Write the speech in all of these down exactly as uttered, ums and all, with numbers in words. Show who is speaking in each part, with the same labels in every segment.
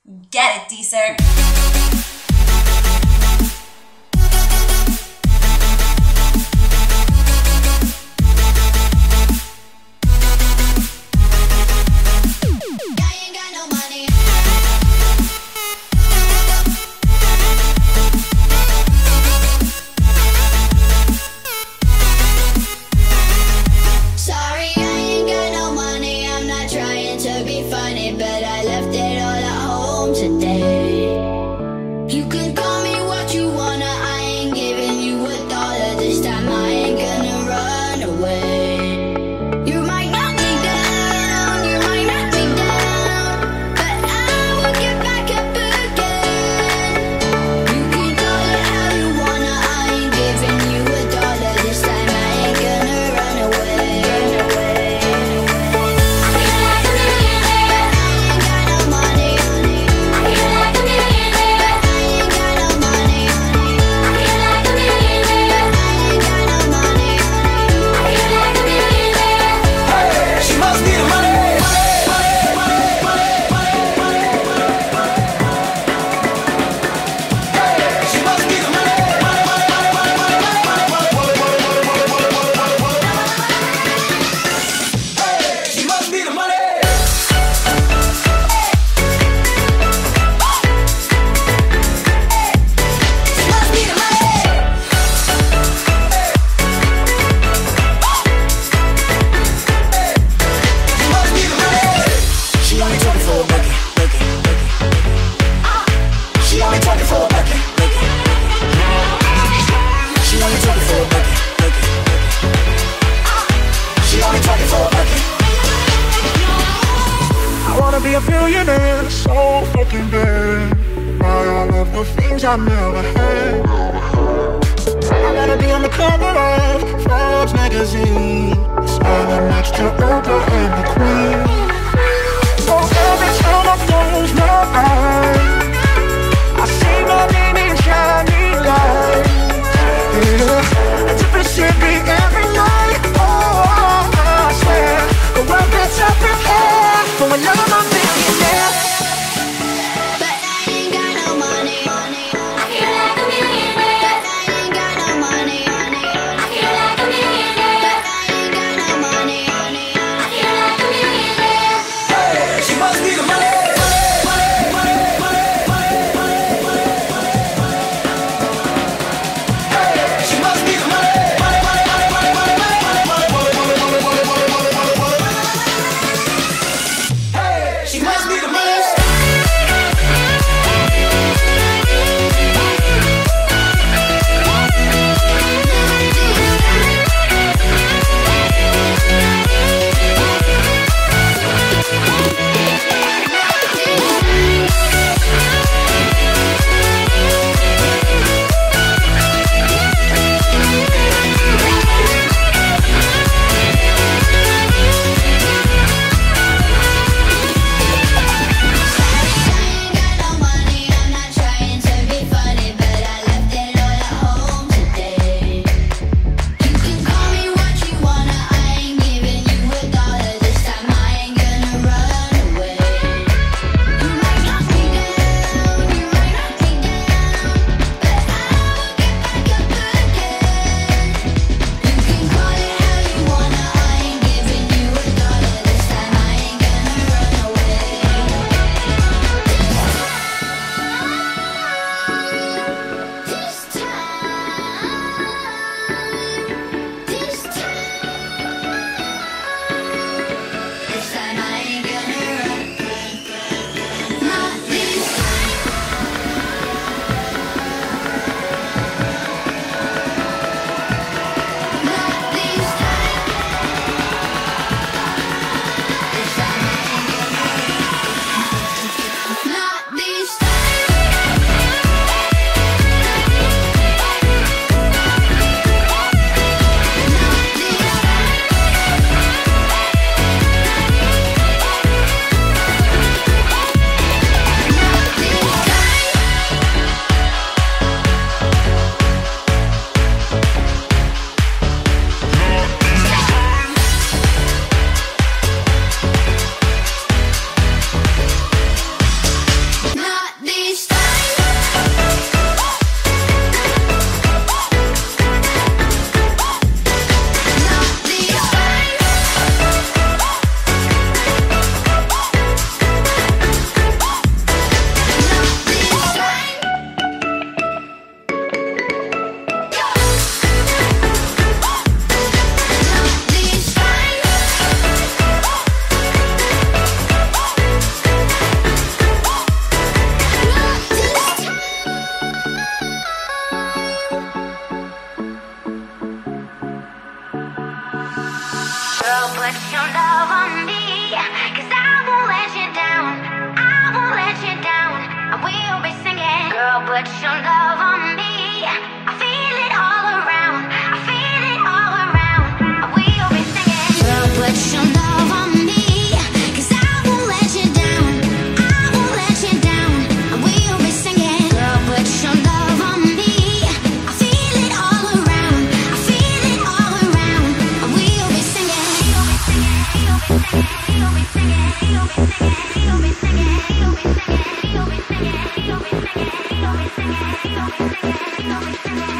Speaker 1: Get it, D-Sir.
Speaker 2: A billionaire, so fucking bad. Buy all of the things I never had. I wanna be on the cover of Forbes magazine, smiling next to Oprah and the Queen. So every time I close my eyes, I see my name in shining lights. Yeah, a different city every night. Oh, I swear the world gets up in here for another millionaire.
Speaker 1: put your love on me. I feel it all around. I feel it all around. We'll be singing. Girl, put your love on me, 'cause I won't let you down. I won't let you down. We'll be singing. Girl, put your love on me. I feel it all around. I feel it all around. We'll be singing. We'll be singing. We'll be singing. We'll be singing. We'll be singing. We'll be singing. We'll be singing. We'll be singing. We'll be singing. We'll be singing. We'll be singing. We'll be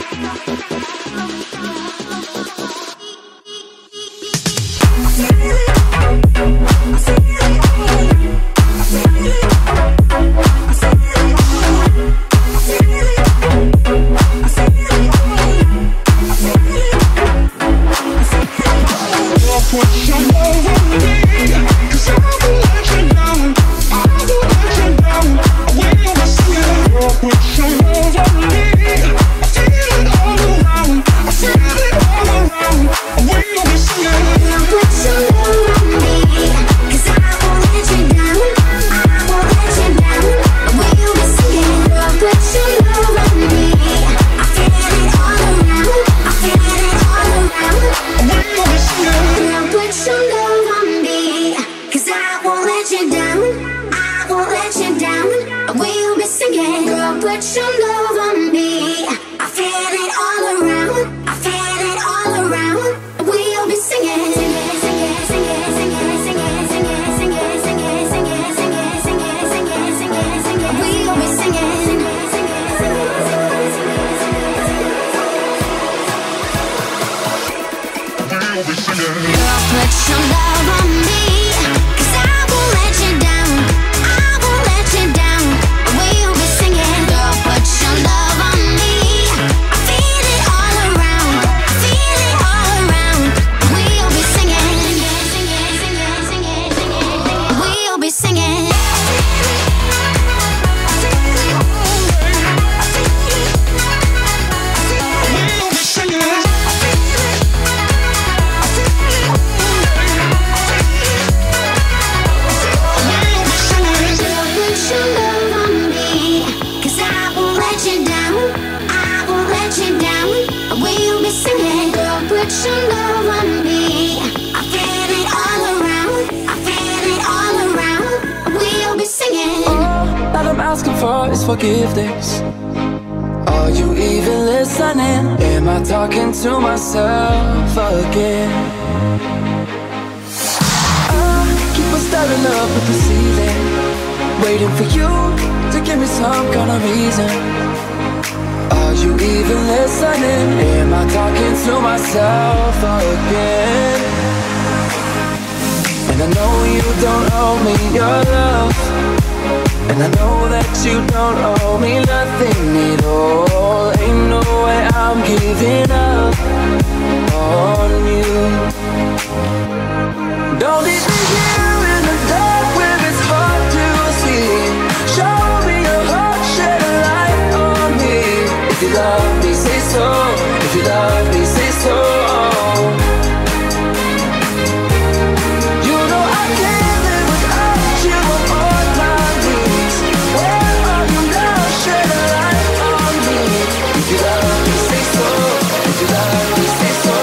Speaker 3: forgiveness. Are you even listening? Am I talking to myself again? I keep on staring up at the ceiling, waiting for you to give me some kind of reason. Are you even listening? Am I talking to myself again? And I know you don't owe me your love, and I know that you don't owe me nothing at all. Ain't no way I'm giving up on you. Don't leave me here in the dark where it's hard to see. Show me your heart, shed a light on me. If you love me, say so. If you love me, say so. You know I can't live without you on my knees. Where are you now? Shed a light on me. If you love me, say so. If you love me, say so.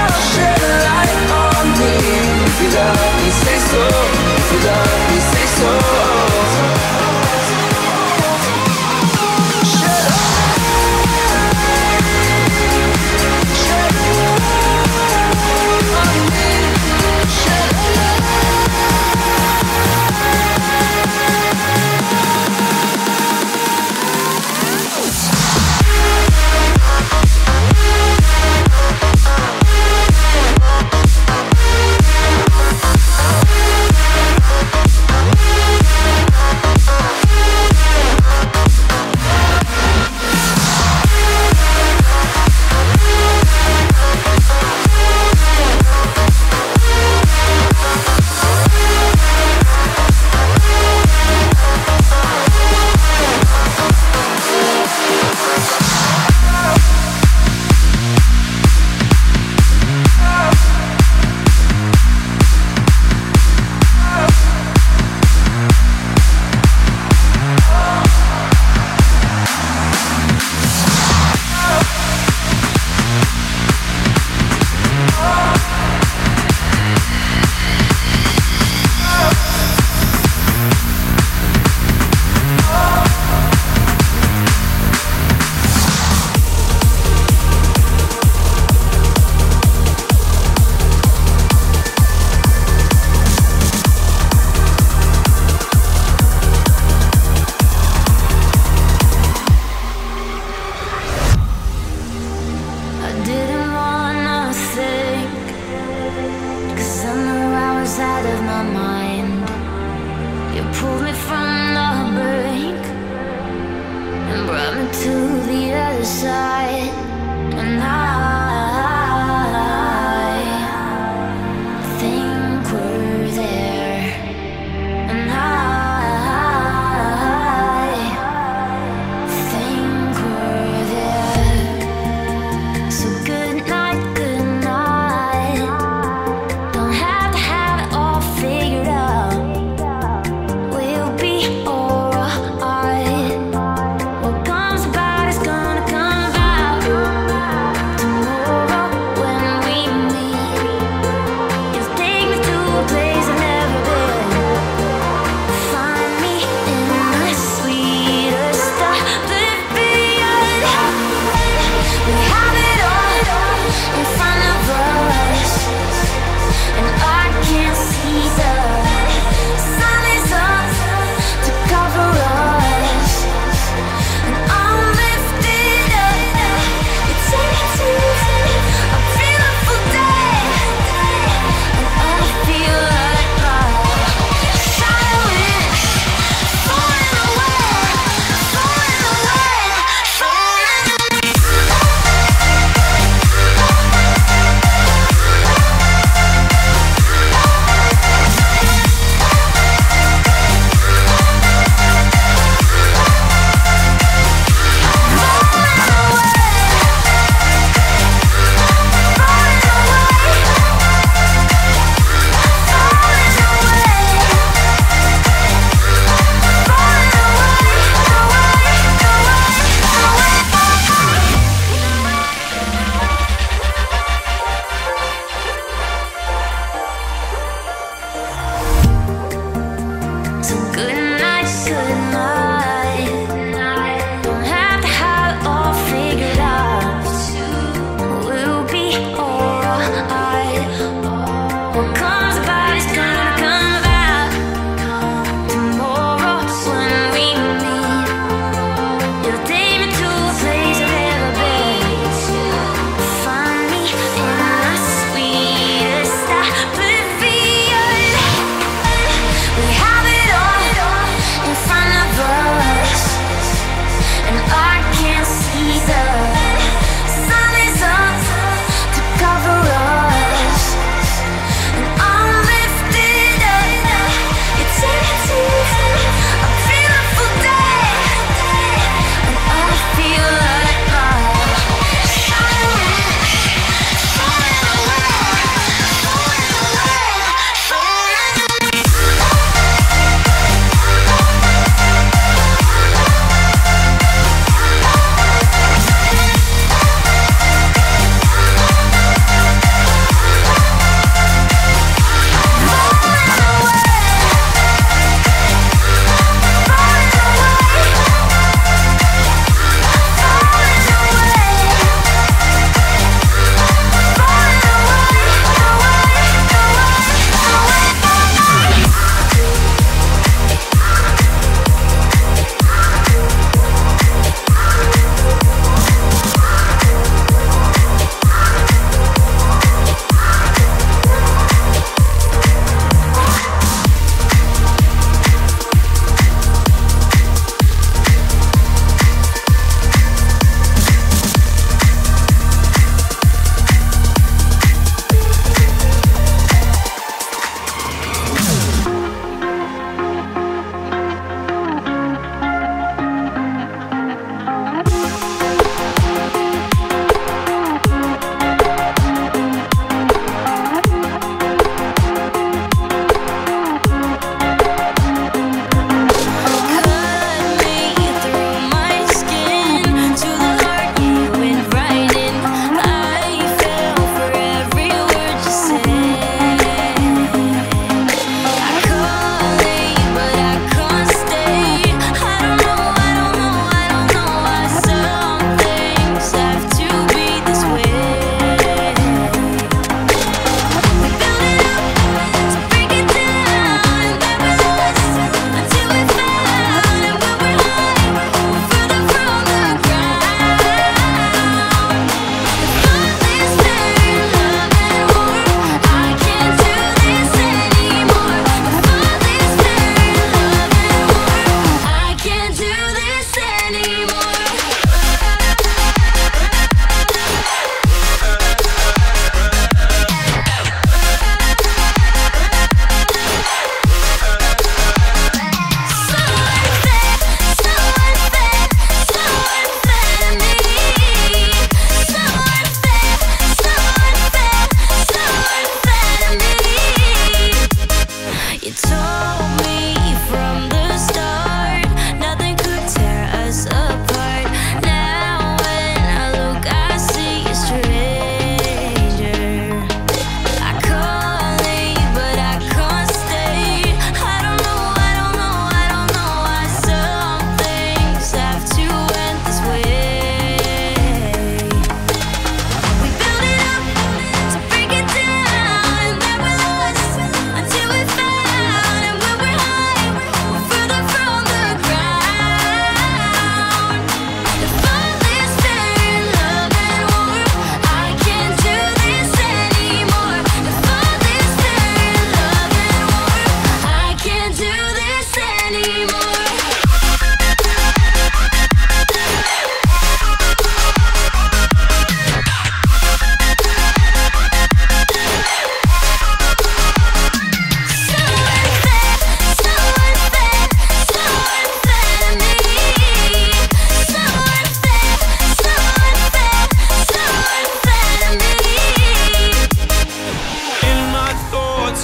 Speaker 3: If you love me, say so. If you love me, say so.
Speaker 1: mind. You pulled me from the brink and brought me to the other side. And I think we're there. And I think we're there. So good night, good night. Don't have to have it all figured out. We'll be alright. What comes about is gonna come about. Tomorrow when we meet, you'll take me to a place I've never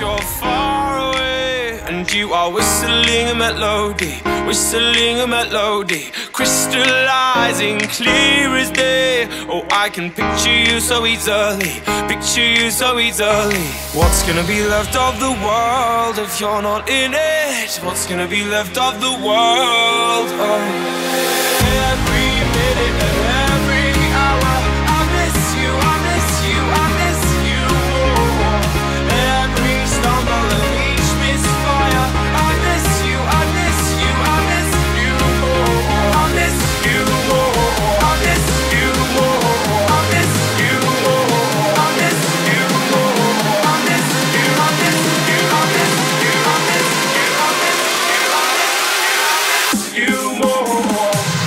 Speaker 4: you're far away, and you are whistling a melody, whistling a melody, crystallizing clear as day. Oh, I can picture you so easily, picture you so easily. What's gonna be left of the world if you're not in it? What's gonna be left of the world? Oh, every minute and every hour, I miss you, I miss you, I miss you more. Every stumble and each misfire, I miss you, I miss you, I miss you more. I miss you more, I miss you more, I miss you more, I miss you more, I miss you, I miss you, I miss you, I miss you, I miss you, I miss you more.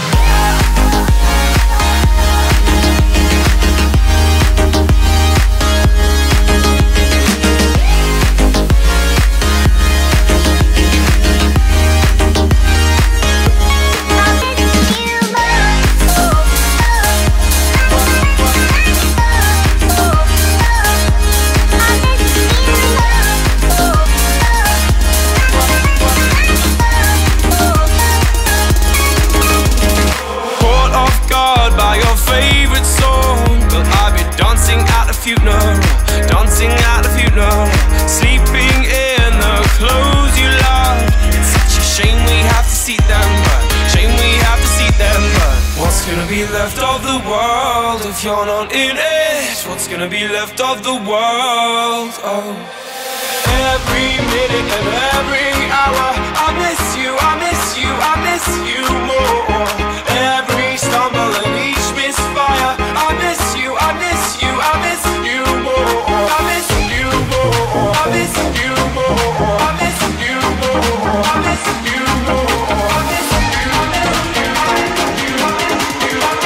Speaker 4: Funeral, dancing at the funeral, sleeping in the clothes you love. It's such a shame we have to see them, but shame we have to see them, but what's gonna be left of the world if you're not in it? What's gonna be left of the world? Oh, every minute and every hour, I miss you, I miss you, I miss you more. Every stumble and each misfire, I miss you, I miss you, I miss you more. I miss you more, I miss you more, I miss you more, I miss you more, I miss you, I miss you, I miss you, I miss you, I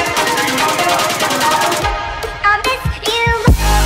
Speaker 4: miss you, I miss you.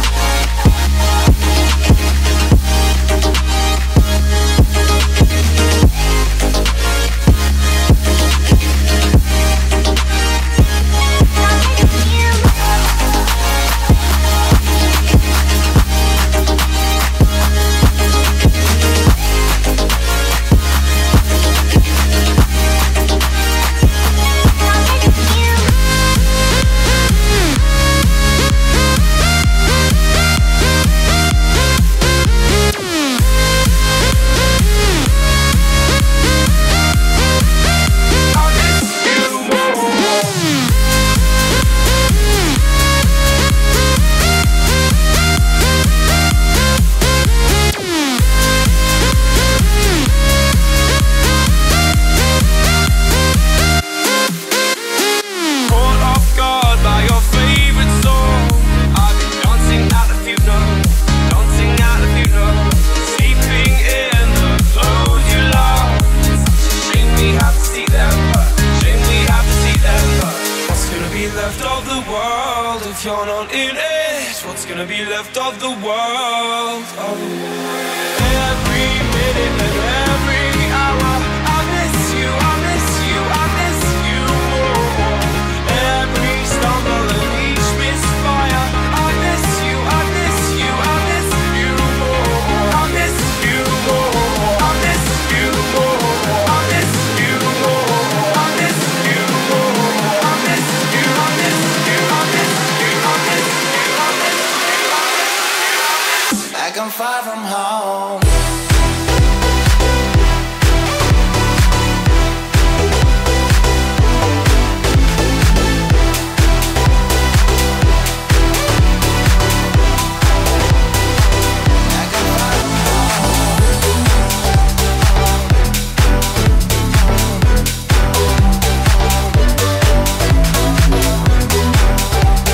Speaker 4: If you're not in it, what's gonna be left of the world? Oh, every minute and every hour, I miss you, I miss you, I miss you more. Every stumble and each misfire, I miss you, I miss you, I miss you more. I miss you more, I miss you more, I miss you more, I miss you more, I miss you, I miss you, I miss you, I miss you, I miss you, I miss you. Like I'm far from home.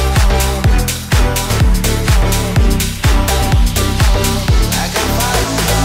Speaker 4: I can find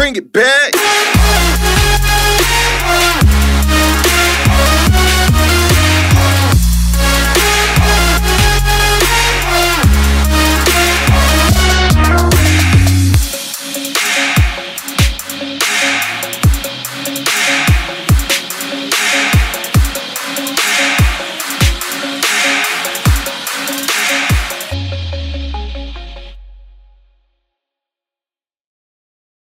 Speaker 5: bring it back.